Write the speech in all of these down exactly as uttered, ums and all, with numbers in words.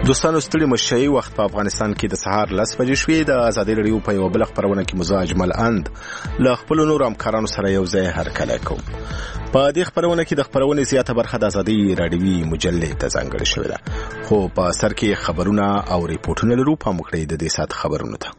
دوستانو ستړي مشي وخت په افغانستان کې د سهار لس بجې شوې. د ازادي رادیو په یو بل خبرونه کې مزه اجمل اند له خپل نور همکارانو سره یو ځای هرکلی کوم. په دې خبرونه کې د خبرونې زیاته برخه د ازادي رادیوي مجلې ته ځانګړې شوې ده، خو په سر کې خبرونه او ریپورتونه لرو. په مخکې د دې سات خبرونه ته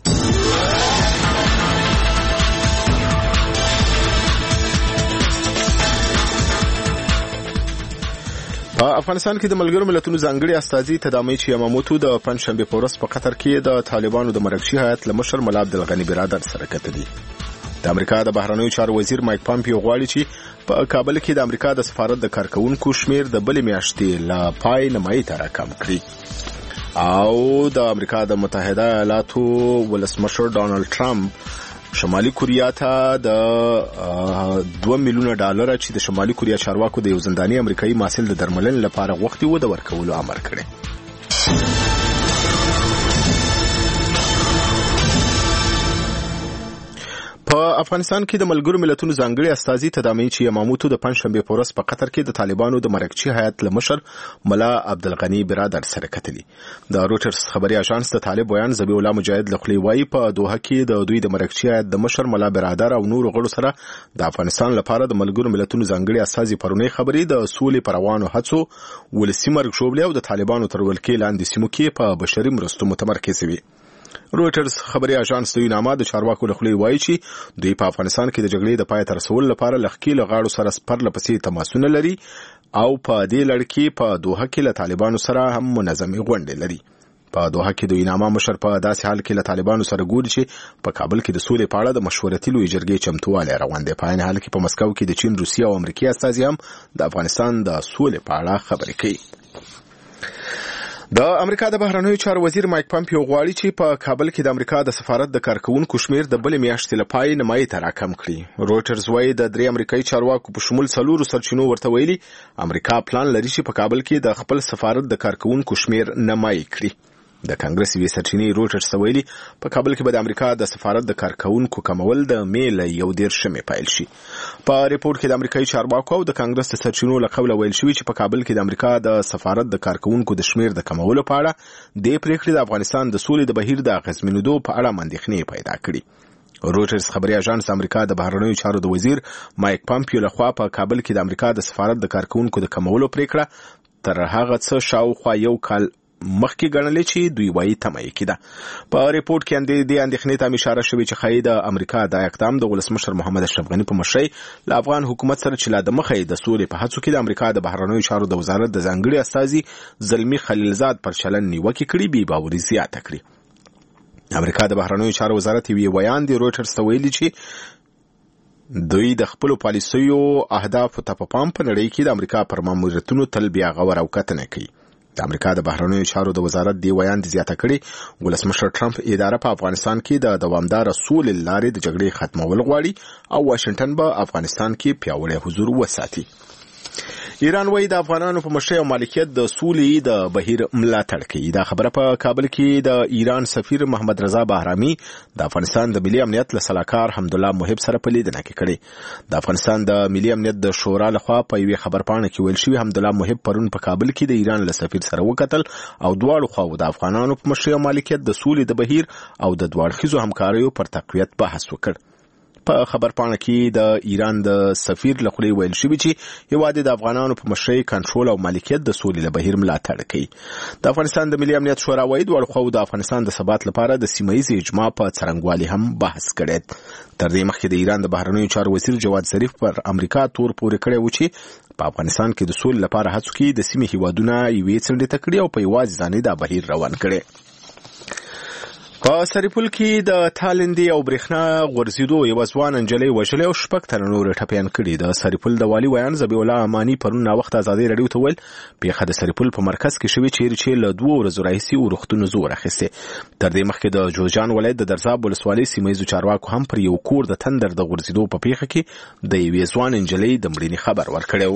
په افغانستان کې د ملګرو ملتونو ځانګړي استازي تدامیچ یاماموتو د پنځشنبه په ورځ په قطر کې د طالبانو د مرکزي هیئت له مشر ملا عبدالغني برادر سره کتلي. د امریکا د بهرنیو چارو وزیر مایک پامپیو غواړي چې په کابل کې د امریکا د سفارت د کارکونکو شمیر د بلې میاشتې لا پای نیمایي ته راکم کړي، او د امریکا د متحده ایالاتو ولسمشر ډانلډ ټرمپ شمالي کوریا ته د دوه میلیونه ډالر چې د شمالي کوریا چارواکو د یو زنداني امریکایي محصل د درملنې لپاره غوښتي و د ورکولو امر کړی. په افغانستان کې د ملګرو ملتونو ځانګړي استازي تدامیچ یاماموتو د پنځشنبه په ورځ په قطر کې د طالبانو د مرکزي هیئت له مشر ملا عبدالغني برادر سره کتلي. د روټرز خبري اژانس د طالب بیان ذبیح الله مجاهد له خولې وایي په دوحه کې د دوی د مرکزي هیئت د مشر ملا برادر او نورو غړو سره د افغانستان لپاره د ملګرو ملتونو ځانګړي استازي پرونی خبري د سولې پر روانو هڅو ولسي مرګ شوبلې او د طالبانو تر ولکې لاندې سیمو کې په بشري مرستو متمرکز وي. روټرز خبري اژانس د یوناما د چارواکو له خولې وایي چې دوی په افغانستان کې د جګړې د پای ته رسولو لپاره لخکې له غاړو سره سپرله پسې تماسونه لري او په دې لړ کې په دوحه کې له طالبانو سره هم منظمې غونډې لري. په دوحه کې د یوناما مشر په داسې حال کې له طالبانو سره ګوري چې په کابل کې د سولې په اړه د مشورتي لوی جرګې چمتووالی روان دی. په عین حال کې په مسکو کې د چین، روسیې او امریکا استازي هم د افغانستان د سولې په اړه خبرې کوي. د امریکا د بهرنیو چارو وزیر مایک پامپیو غواړي چې په کابل کې د امریکا د سفارت د کارکونکو شمیر د بلې میاشتې لپاره نیمایي ته راکم کړي. روټرز وايي د درې امریکایي چارواکو په شمول څلورو سرچینو ورته ویلي امریکا پلان لري چې په کابل کې د خپل سفارت د کارکونکو شمیر نیمایي کړي. د کانګرس وی سرچینې روټرز ویلي په کابل کې به د امریکا د سفارت د کارکونکو کمول د میل یو دیرشمې پایل شي. په ریپورت کې د امریکایي چارواکو او د کانګرس د سرچینو له قوله ویل شوی چې په کابل کې د امریکا د سفارت د کارکونکو د شمیر د کمولو په اړه د پریکړې د افغانستان د سولې د بهیر د اغیزمنېدو په اړه اندېښنې پیدا کړي. روټرز خبري اژانس امریکا د بهرنیو چارو د وزیر مایک پامپیو لخوا په کابل کې د امریکا د سفارت د کارکونکو د کمولو پریکړه تر هغه څه شاوخوا یو کال مخکې ګڼلې چې دوی وایي تمایي کېده. په ریپورت کې د اندېښنې ته اشاره شوې چې ښایي د امریکا د اقدام د ولسمشر محمد اشرف غني په مشرۍ له افغان حکومت سره چې لا د مخې د سولې په هڅو کې د امریکا د بهرنیو چارو د وزارت د ځانګړي استازي زلمي خلیلزاد پر چلن نیوکې کړي بې باوري زیاته کړي. امریکا د بهرنیو چارو وزارت یې ویان دی روټرز ته ویلي چې دوی د خپل پالیسیو اهدافو ته په پام په نړۍ کې د امریکا پر ماموریتونو تل بیا غور او کتنه کوي. د امریکا د بهرنیو چارو د وزارت دی ویان دي زیاته کړي ولسمشر ټرمپ اداره په افغانستان کې د دوامدار سولې لارې د جګړې ختمول غواړي او واشنگټن به افغانستان کې پیاوړی حضور وساتي. ایران وایي د افغانانو په مشرۍ او مالکیت د سولې د بهیر ملاتړ کوي. دا خبره په کابل کې د ایران سفیر محمد رضا بهرامي د افغانستان د ملي امنیت له سلاکار حمدالله محب سره په لیدنه کې کړې. د افغانستان د ملي امنیت د شورا لخوا په یوې خبرپاڼه کې ویل شوی حمدالله محب پرون په کابل کې د ایران له سفیر سره وکتل او دواړو خواو د افغانانو په مشرۍ او مالکیت د سولې د بهیر او د دوه اړخیزو همکاریو پر تقویت بحث وکړ. په خبرپاڼه کې د ایران د سفیر له خولې ویل شوی چې هیواد د افغانانو په مشرۍ کنټرول او مالکیت د سولې له بهیر ملاتړ کوي. د افغانستان د ملي امنیت شورا وايي دواړو خواو د افغانستان د ثبات لپاره د سیمه ییز اجماع په څرنګوالي هم بحث کړی. تر دې مخکې د ایران د بهرنیو چارو وزیر جواد ظریف پر امریکا تور پورې کړی و چې په افغانستان کې د سولې لپاره هڅو کې د سیمې هیوادونه یوې څنډې ته کړي او په یوازې ځانې دا بهیر روان کړي. په سرپل کې د تالندې او برېښنا غورځېدو یو ځوان نجلۍ وژلې او شپږ تنه نور ټپیان کړي. د سرپل د والي ویان ذبیح الله امانی پرون ناوخته ازادي رادیو ته ویل پیښه د سرپل په مرکز کې شوې چیرې چې له دوه ورځو راهیسې ورښتونو زور اخیسته. تر دې مخکې د جوزجان ولایت د درزاب ولسوالۍ سیمه ییزو چارواکو هم پر یو کور د تندر د غورځېدو په پیښه کې د یوې ځوان نجلۍ د مړینې خبر ورکړی.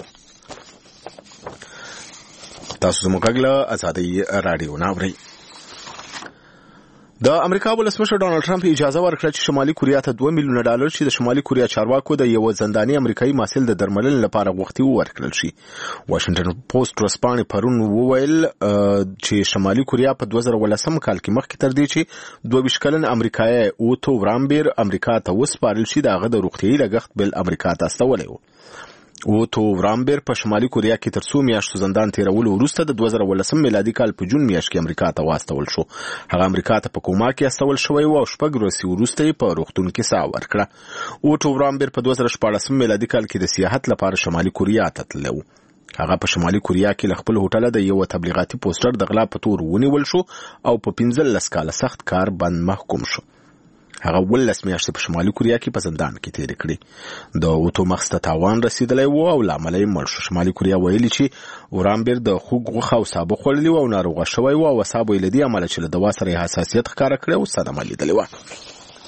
تاسو زموږ غږ له ازادي رادیو نه اورئ. د امریکا ولسمشر ډانلډ ټرمپ اجازه ورکړه چې شمالي کوریا ته دوه میلیونه ډالر چې د شمالي کوریا چارواکو د یو زنداني امریکایي محصل د درملنې لپاره غوښتي ورکړل شي. واشنگټن پوسټ ورځپاڼې پرون وویل چې شمالي کوریا په دوه زره ولسم کال کې مخکې تر دې چې دوه ویشت کلن امریکایي اوتو ورامبیر امریکا ته وسپارل شي د هغه د روغتیايي لګښت بل امریکا ته استولی و. اوتو ورامبیر په شمالي کوریا کې تر څو میاشتو زندان تیرولو وروسته د دوه زره ولسم میلادي کال په جون میاشت کې امریکا ته واستول شو. هغه امریکا ته په کوما کې استول شوی و او شپږ ورځې وروسته یې په روغتون کې ساه ورکړه. اوتو ورامبیر په دوه زره شپاړسم میلادي کال کې د سیاحت لپاره شمالي کوریا ته تللی و. هغه په شمالي کوریا کې له خپل هوټل د یو تبلیغاتي پوسټر د غلا په تور ونیول شو او په پنځلس کاله سخت کار بند محکوم شو. هغه ولس میاشتې په شمالي کوریا کې په زندان کې تیر کړې. د اوتو مغز ته تاوان رسیدلی و او لامل یې مړ شو. شمالي کوریا ویلي چې ورامبیر د خوږ غوښه او سابه خوړلي و او ناروغه شوی و او سابه یې له دې امله چې له دوا سره یې حساسیت ښکاره کړی او صدمه لیدلې وه.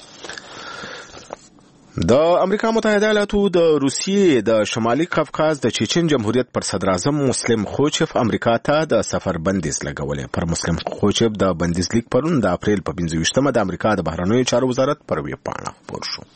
د امریکا متحده ایالاتو د روسیې د شمالي قفقاز د چچن جمهوریت پر صدر اعظم مسلم خوچف امریکا ته د سفر بندیز لګولې. پر مسلم خوچف د بندیز لیک پرون د اپریل په پنځه ویشتمه د امریکا د بهرنیو چارو وزارت پر ویب پاڼه خپور شو.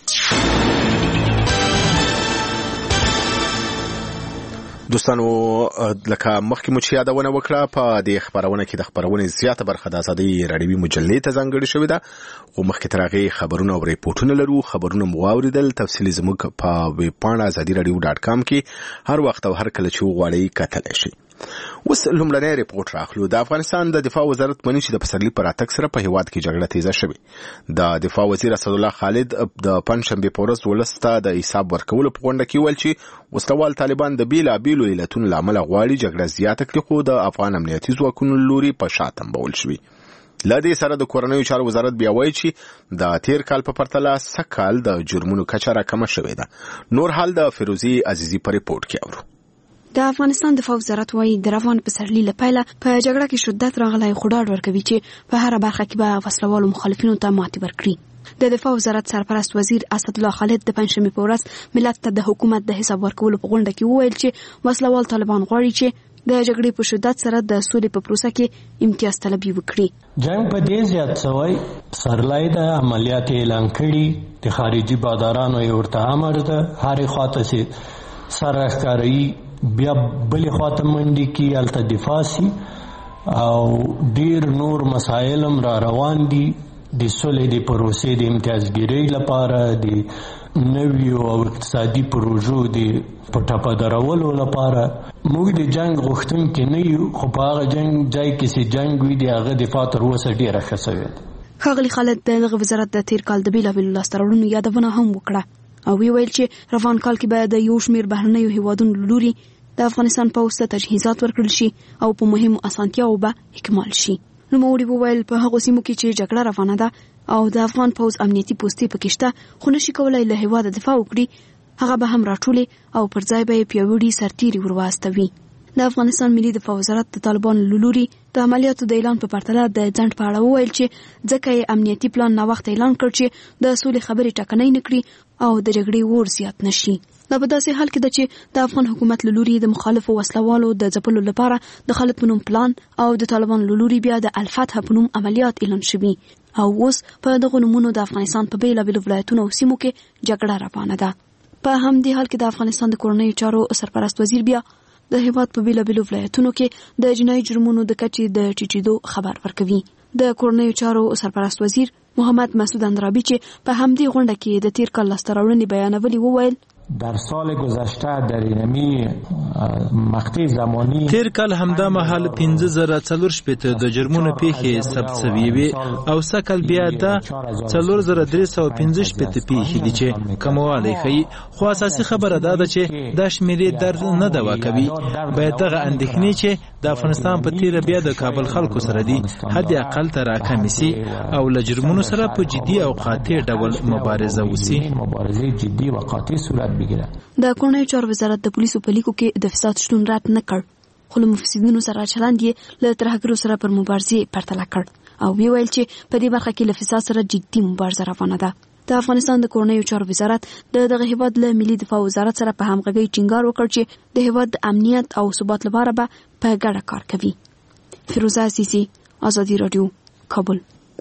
دوستانو لکه مخکې مو چې یادونه وکړه په دې خبرونه کې د خبرونې زیاته برخه د ازادي راډیوي مجلې ته ځانګړې شوې ده. خو مخکې تر هغې خبرونه او ریپورټونه لرو. خبرونه مو واورېدل. تفصیلي زموږ په ویب پاڼه ازادي راډیو ډاټ کام کې هر وخت او هر کله چې وغواړئ کتلی شئ. اوس لومړنی ریپورټ راخلو. د افغانستان د دفاع وزارت مني چې د پسرلي پر راتګ سره په هیواد کې جګړه تیزه شوې. د دفاع وزیر اسدالله خالد د پنجشنبې په ورځ ولس ته د حساب ورکولو په غونډه کې ویل چې وسلوال طالبان د بیلابیلو علتونو له امله غواړي جګړه زیاته کړي، خو د افغان امنیتي ځواکونو لوري په شا تمبول شوي. له دې سره د کورنیو چارو وزارت بیا وایي چې د تیر کال په پرتله سږ کال د جرمونو کچه راکمه شوې ده. نور حال د فیروزي عزیزي په ریپورټ کې اورو. د افغانستان دفاع وزارت وايي د روان پسرلي لپاره په جګړه کې شدت راغلی، خو ډاډ ورکوي چې په هر برخه کې به وسلوالو مخالفینو ته ماتې ورکړي. د دفاع وزارت سرپرست وزیر اسدالله خالد د پنجشنبې په ورځ ملت ته د حکومت د حساب ورکولو په غونډه کې وویل چې وسلوال طالبان غواړي چې د جګړې په شدت سره د سولې په پروسه کې امتیاز طلبي وکړي. جنگ په دې زیات شوی سرلای د عملیات اعلان کړي، د خارجي بادارانو یې ورته امر ده هرې خواته چې سره ښکاري بیا بلې خواته منډې کې هلته دفاع سي او ډیر نور مسایل هم را روان دي د سولې د پروسې د امتیازګیرۍ لپاره، د نویو او اقتصادي پروژو د په ټاپه درولو لپاره. موږ د جنگ غوښتونکي نه یو، خو په هغه جنگ ځای کې چې جنگ وي د هغه دفاع تر اوسه ډېره ښه سوې ده. ښاغلي خالد د دغه وزارت د تیر کال د بیلابیلو لاسته راوړنو یادونه هم وکړه او ویل چې روان کال کې به د یو شمېر بهرنیو هیوادونو لوري د افغانستان پوځ ته تجهیزات ورکړل شي او په مهمو اسانتیاو به اکمال شي. نوموړي وویل په هغو سیمو کې چې جګړه روانه ده او د افغان پوځ امنیتي پوستې پکې شته، خو نشي کولای له هیواده دفاع وکړي، هغه به هم راټولې او پر ځای به یې پیاوړي سرتیري ورواستوي. د افغانستان ملي دفاع وزارت د طالبانو له لوري د عملیاتو د اعلان په پرتله د ځنډ په اړه وویل چې ځکه یې امنیتي پلان ناوخته اعلان کړ چې د سولې خبرې ټکنۍ نه کړي او د جګړې اور زیات نشي. دا په داسې حال کې ده چې د افغان حکومت له لوري د مخالفو وسلوالو د ځپلو لپاره د خالد په نوم پلان او د طالبانو له لوري بیا د الفتح په نوم عملیات اعلان شوي او اوس په دغو نومونو د افغانستان په بیلابیلو ولایتونو او سیمو کې جګړه روانه ده. په همدې حال کې د افغانستان د کورنیو چارو سرپرست وزیر بیا د هیواد په بیلابیلو ولایتونو کې د جنایي جرمونو د کچې د ټیټېدو خبر ورکوي. د کورنیو چارو سرپرست وزیر محمد مسعود اندرابی چې په همدې غونډه کې د تیر کال لاسته راوړنې بیانولې وویل در سال گذشته در اینمی مقطع زمانی تیر کال همدا مهال پنځه زره څلور شپېته د جرمونو پیښې ثبت شوې وي او سکل بیا د څلور زره درې سوه پنځه شپېته پیښې دي چې کموالی ښیي. خو اساسي خبره دا ده چې دا شمېرې درد نه دوا کوي. باید دغه اندېښنې چې د افغانستان په تیره بیا د کابل خلکو سره دي حد اقل ته راکمې سي او له جرمونو سره په جدي او قاطع ډول مبارزه وسي. د کورنیو چارو وزارت د پولیسو په لیکو کې د فساد شتون رد نه کړ، خو له مفسدینو سره چلند یې له ترهګرو سره پر مبارزې پرتله کړ او ویل چې په دې برخه کې له فساد سره جدي مبارزه روانه ده. د افغانستان د کورنیو چارو وزارت د دغه هیواد له ملي دفاع وزارت سره په همغږۍ ټینګار وکړ چې د هیواد د امنیت او ثبات لپاره به په ګډه کار کوي. فیروزه عزیزي، ازادي راډیو، کابل.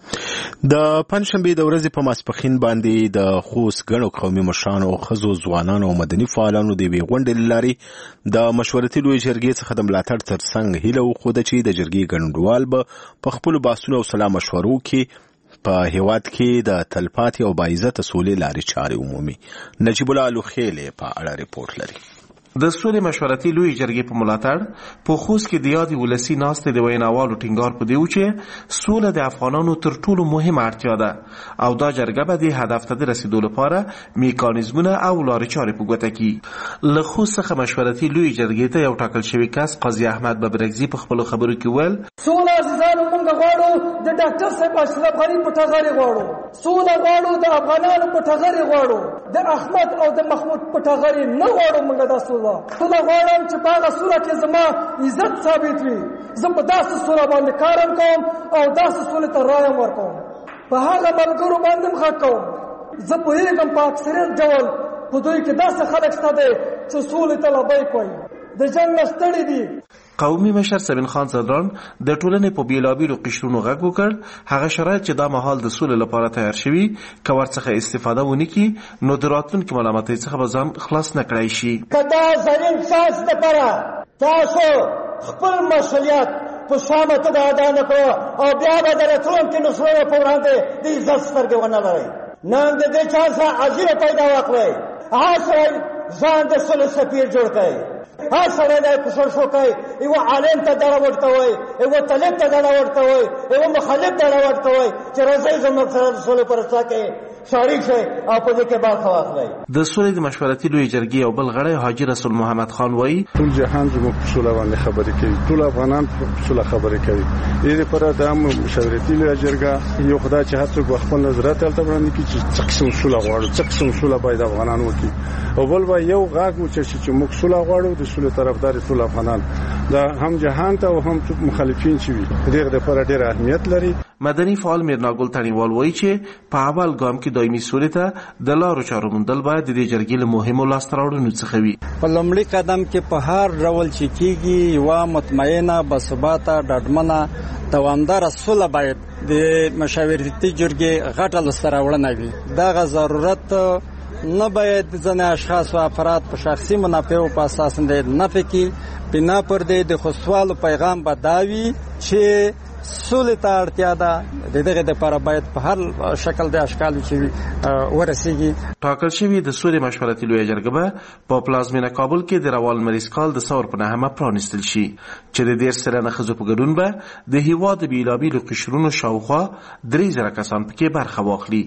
د پنځشنبې د ورځې په ماسپښین باندې د خوست ګڼو قومي مشرانو او ښځو ځوانانو او مدني فعالانو د یوې غونډې له لارې د مشورتي لویې جرګې څخه د ملاتړ ترڅنګ هیله وښوده چې د جرګې ګډونوال به په خپلو بحثونو او سلا مشورو کې په هیواد کې د تلپاتې او باعزته سولې لارې چارې عمومي. نجیب الله الوخیلې په اړه ریپورت لري. د سولې مشورتي لوی جرګې په ملاتړ په خوست کې د یادې ولسي ناستې د ویناوالو ټینګار په دی و چې سوله د افغانانو تر ټولو مهمه اړتیا ده او دا جرګه به د هدف ته د رسیدو لپاره میکانیزمونه او لارې چارې په ګوته کړي. له خوست څخه مشورتي لوی جرګې ته یو ټاکل شوی کس قاضي احمد ببرګزي په خپلو خبرو کې ویل سوله عزیزانو موږ غواړو د ډاکټر صاحب اشرف غني په ټغرې غواړو، سوله غواړو د افغانانو په ټغرې غواړو، د احمد او د محمود په ټغرې نه غواړو. موږ دا سوله سوله غواړم چې په هغه سوله کې زما عزت ثابت وي. زه په داسې سوله باندې کارم کوم او داسې سولې ته رایم ورکوم. په هغه ملګرو باندې غږ کوم. زه پوهېږم په اکثریت ډول په دوی کې داسې خلک شته دی چې سولې ته لبیک وایي، د جنګ نه ستړي دي. قومي مشر سبین خان صدران د ټولنې په بیلابیلو قشرونو غږ وکړ هغه شرایط چې دا مهال د سولې لپاره تیار شوي که ورڅخه استفاده ونه کړي نو د راتلونکي ملامتۍ څخه به ځان خلاص نه کړی شي. که دا زرین ساز دپاره تاسو خپل مسؤلیت په سمه توګه ادا نه کړو او بیا به د راتلونکي نسلونو په وړاندې د عزت سترګې ونه لرئ. نن د دې چا څخه عجیبه پیدا وکړئ، هغه سړی ځان د سولې سفیر جوړ کړئ، هر سړی دی کوشش وکړئ یوه عالم ته ډډه ورته وایي، یوه طالب ته ډډه ورته وایي، یوه مخالف ډډه ورته وایي چې راځئ زموږ سره د سولې په رسا کې شریک شئ او په دې کې برخه واخلئ. د سولې د مشورتي لویې جرګې یو بل غړی حاجي رسول محمد خان وایي ټول جهان زموږ په سوله باندې خبرې کوي، ټول افغانان په سوله خبرې کوي. دې لپاره دا مشورتي لویه جرګه یو خدای چې هر څوک خپل نظریات هلته وړاندې کړي چې څه قسم سوله غواړو، څه قسم سوله باید افغانان وکړي او بل به یو غږ وچشي چې موږ سوله غواړو، د سولې طرفدار ټول افغانان دا هم جهان ته او هم مخالفین چې وي دغه لپاره ډېر اهمیت لري. مدني فعال میرناګل تڼیوال وایي چې په اول ګام کې دایمي سولې ته د لارو چارو موندل باید د دې جرګې له مهمو لاسته راوړنو څخه وي. په لومړي قدم کې په هر ډول چې کېږي یوه مطمئنه باثباته ډاډمنه دوامداره سوله باید د مشاورتي جرګې غټه لاسته راوړنه وي. دغه ضرورت نه باید ځینې اشخاص و افراد په شخصي منافعو په اساس د نفع کې بنا پر دې د خوستوالو پیغام به دا وي چې سولې ته اړتیا ده، د دغه دپاره باید په هر شکل د اشکالو چې ورسیږي. ټاکل شوي د سولې مشورتي لویه جرګه به په پلازمینه کابل کې د روان مریض کال د ثور په نهمه پرانیستل شي چې د دېرش سلنه ښځو په ګډون به د هېواد د بېلابېلو قشرونو شاوخوا درې زره کسان پکې برخه واخلي.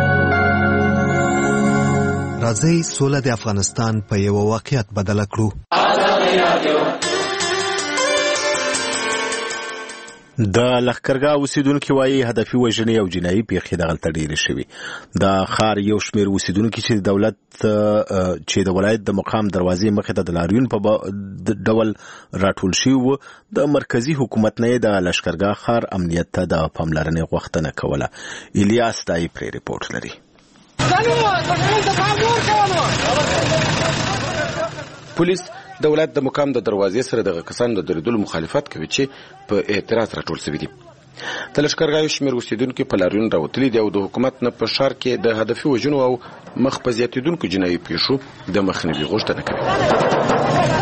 راځئ سوله د افغانستان په یو واقعیت بدله کړو. د لښکرګاه اوسیدونکو وایي هدفي وژنې او جنایي پیښې دغلته ډېرې شوي. د ښار یو شمېر اوسیدونکي چې د دولت چې د ولایت د مقام دروازې مخې ته د لاریون په ډول راټول شوي وو د مرکزي حکومت نه د لښکرګاه ښار امنیت ته د پاملرنې غوښتنه کوله. الیاس دای پرې ریپورټ لري. پولیس د ولایت د مقام د دروازې سره دغه کسان د درېدلو مخالفت کوي چې په اعتراض راټول شوي دي. د لښکرګاه یو شمېر اوسېدونکي په لاریون راوتلي دي او د حکومت نه په ښار کې د هدفي وژنو او مخ په زیاتېدونکو جنایي پیښو د مخنیوي غوښتنه کوي.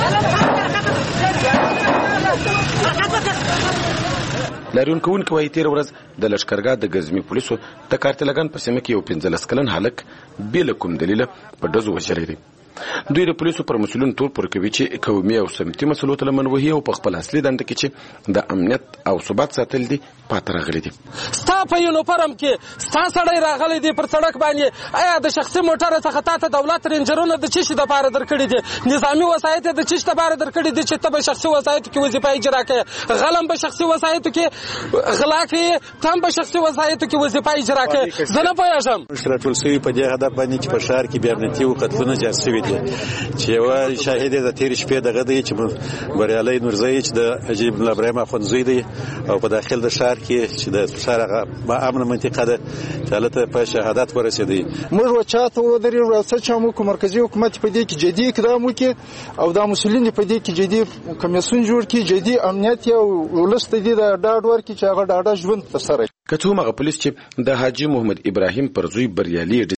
لاریون کوونکي وایي تېره ورځ د لښکرګاه د ګزمې پولیسو د کارتلګان په سیمه کې یو پنځلس کلن هلک بې له کوم دلیله په ډزو وژلی دی. دوی د پولیسو پر مسؤلین تور پورې کوي چې قومي او سمتي مسلو ته لمن وهي او په خپل اصلي دنده کې چې د امنیت او ثبات ساتل دي پاتې راغلي دي. ستا په یونیفورم کې ستا سړی راغلی دی پر سړک باندې، آیا د شخصي موټر څخه تا ته دولت رینجرونه د څه شي دپاره درکړي دي؟ نظامي وسایط یې د څه شي دپاره درکړي دي چې ته به شخصي وسایطو کې وظیفه اجرا کوې؟ غلم به شخصي وسایطو کې غلا کوې، ته هم به شخصي وسایطو کې وظیفه اجرا کوې. زه نه پوهېږم. موږ راټول شوي په دې هدف باندې چې په ښار کې بې امنیتي او قتلونه جار شوي دي چې یوه شاهد یې د تېرې شپې دغه دی چې بریالی نورزی چې د حاجي ابراهیم اخوندزوی دی او په داخل د ښار کې چې د ښار هغه امنه منطقه ده چې هلته په شهادت ورسېدی. موږ به چا ته ودرېږو او څه چم وکړو. مرکزي حکومت په دې کې جدي اقدام وکړي او دا مسؤلین په دې کې جدي کمیسیون جوړ کړي، جدي امنیت او ولس ته دې د ډاډ ورکړي چې هغه ډاډه ژوند ترسره که څومره پولیس چې د حاجی محمد ابراهیم پر زوی بریالي